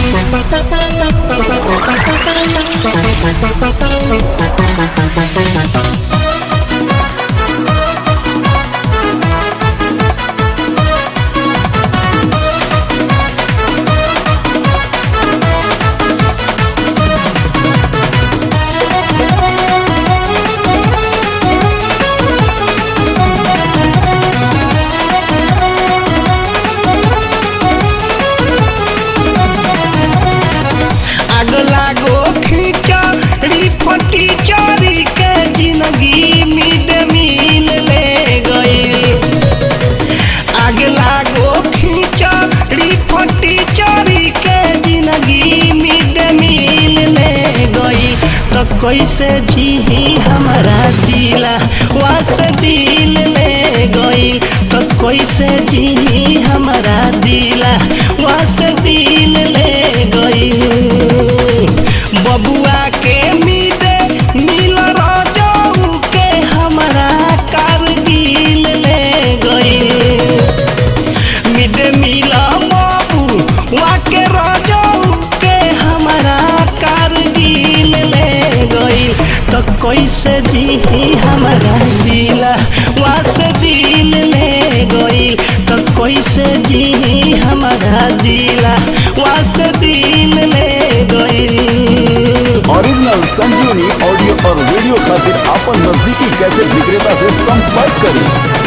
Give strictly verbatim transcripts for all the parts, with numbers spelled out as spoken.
कैसे जी हमारा दिला वास दिल ले गई तो कैसे जी हमारा दिला वास दिल ले गई बबुआ के मिले मिल रजऊ के हमारा कारगिल ले गई मिले मिला बबुआ के रजऊ के हमारा कारगिल ले गई तो कैसे जी हमारा दिला वास दिल ले गई तो कैसे जी हमारा दिला वास दिल ले गई। ओरिजिनल संजीवनी ऑडियो और वीडियो खातिर अपन नजदीकी कैसेट विक्रेता से संपर्क करें।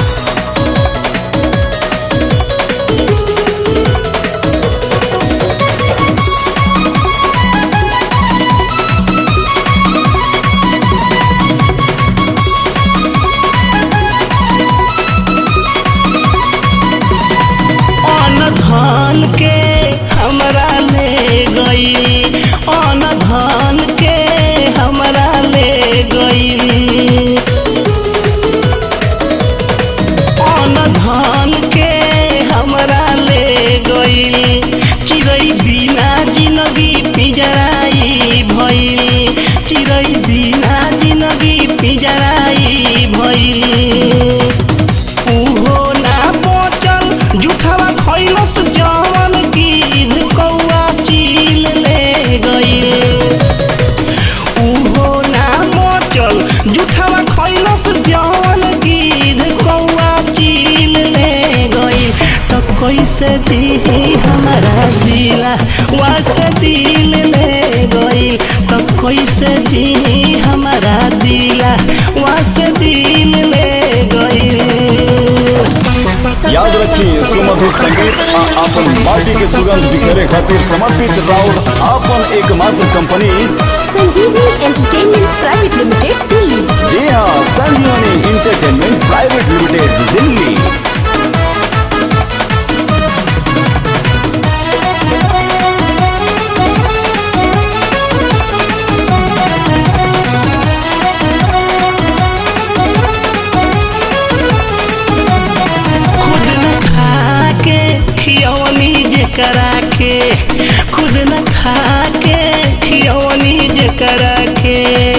धन के हमरा ले गई अन धन के हमरा ले गई अन धन के हमरा ले गई चिड़ै बिना जिंदगी पिंजराई भइल चिड़ै बिना जिंदगी पिंजराई भइल उहो ना बचल जुठवा खैलस जवन गिद्ध कौआ चील ले गई उहो ना बचल जुठवा खैलस जवन गिद्ध कौआ चील ले गई तो कैसे जी हमारा दिला वास दिल ले गई तो कैसे जी हमारा दिला वास दिल ले गई। याद रखिए सुमधुर संगीत आपन पार्टी के सुगंध बिखेरे खातिर समर्पित राउर आपन एकमात्र कंपनी संजीवनी एंटरटेनमेंट प्राइवेट लिमिटेड दिल्ली। जी हाँ, संजीवनी एंटरटेनमेंट प्राइवेट लिमिटेड दिल्ली। करा के खुद न खा के खियौनी जे करा के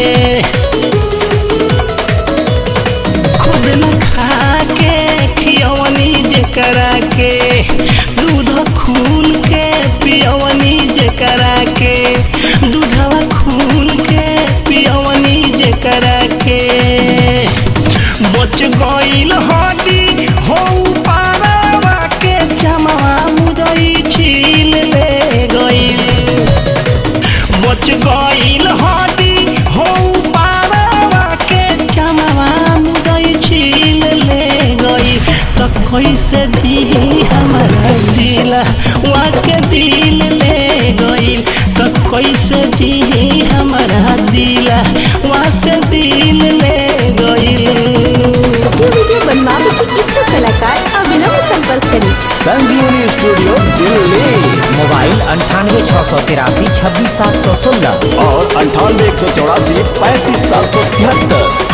खुद न खा के खियौनी जे करा के दूध खून के पियौनी जे करा के दूधवा खून के पियौनी जे करा के बच गईल हड्डी हो पारावा के चमवा मुदई छील ले गईल बच गईल हड्डी हो पारावा के चमवा मुदई छील ले गई तो कैसे जी हमारा दिला वा के दिल ले गईल तो कैसे जी हमारा दिला वा से दिल ले गईल। वीडियो बनवाने के इच्छुक कलाकार अविलंब संपर्क करें। संजीवनी स्टूडियो दिल्ली। मोबाइल अंठानवे छह सौ तिरासी छब्बीस सात सौ सोलह और अंठानवे एक सौ चौरासी पैंतीस सात सौ तिहत्तर।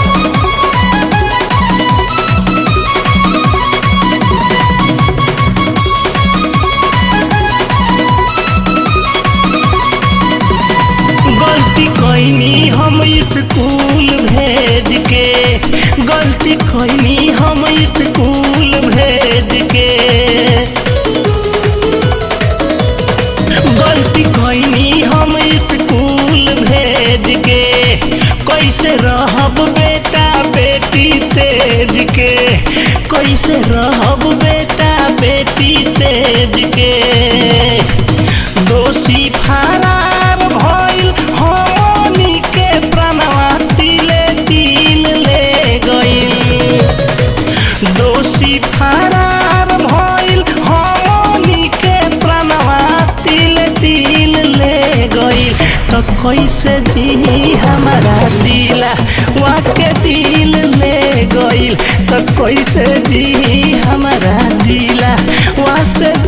गलती कैनी हम स्कूल भेज के गलती कैनी हम स्कूल भेज के स्कूल भेज के, कैसे रहब बेटा बेटी तेज के, कैसे रहब बेटा बेटी तेज के। दोषी फरार भइल हमनी के प्राणवा तिले तिल ले गइल, दोषी फरार भइल हमनी के प्राणवा तिले तिल ले गइल। तो कैसे जी हमारा दिला वाके दिल ले गइल, तो कैसे जी हमारा दिला वासे